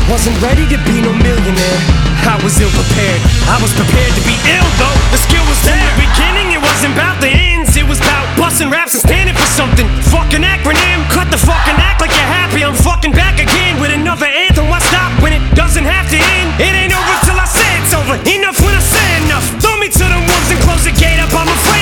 Wasn't ready to be no millionaire. I was ill prepared. I was prepared to be ill though. The skill was there. In the beginning it wasn't